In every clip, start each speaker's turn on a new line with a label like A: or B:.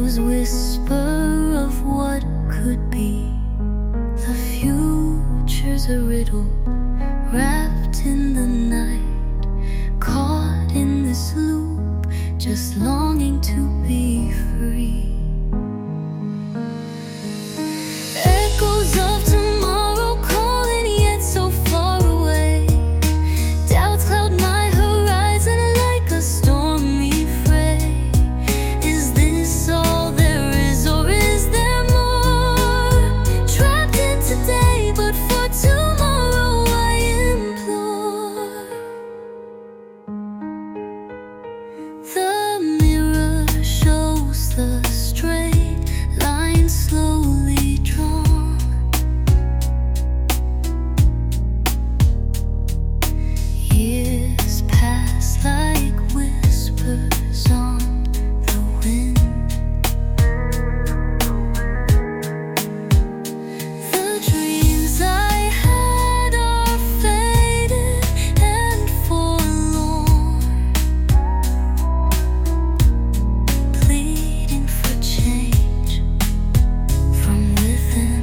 A: echoes whisper of what could be. The future's a riddle wrapped in the night, caught in this loop, just longing to be free. Echoes of tomorrow calling, yet so far away. Doubts cloud my horizon like a stormy fray. Is this all there is, or is there more? Trapped in today, but for tomorrow I implore. The mirror shows the straight line slowly drawn. Years pass like whispers on the wind. The dreams I had are faded and forlorn, pleading for change from within.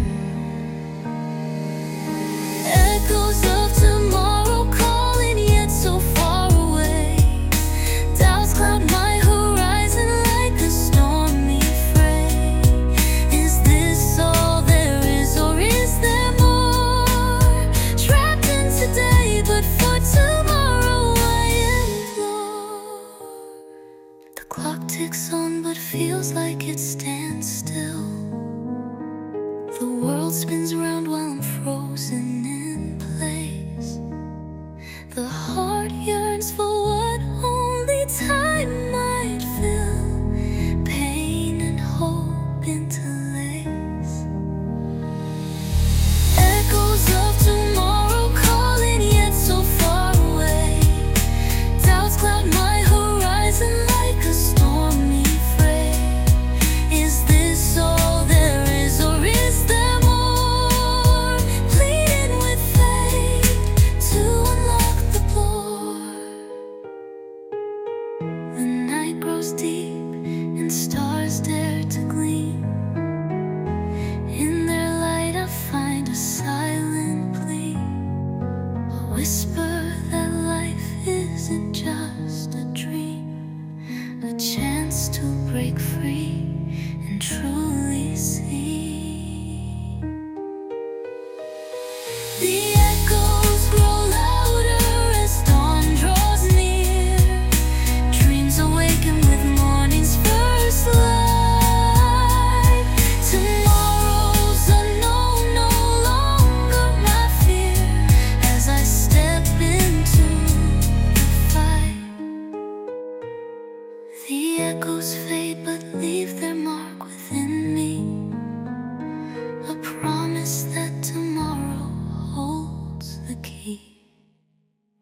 A: Echoes of tomorrow calling, yet so far away. Doubts cloud my horizon like a stormy fray. Is this all there is, or is there more? Trapped in today, but for tomorrow I implore. The clock ticks on, but feels like it stands still. The world spins around while I'm frozen in place. The heart yearns for what only time might fill. Pain and hope interlace. Echoes of tomorrow calling, yet so far away. Doubts cloud my horizon like a stormy fray. Is this all there is, or is there more? Pleading with fate to unlock the door. The night grows deep and stars dare to gleam. In their light I find a silent plea, a whisper that life isn't just a dream, a chance to break free and truly see. The echoes grow louder as dawn draws near. Dreams awaken with morning's first light. Tomorrow's unknown, no longer my fear, as I step into the fight. The echoes fade but leave their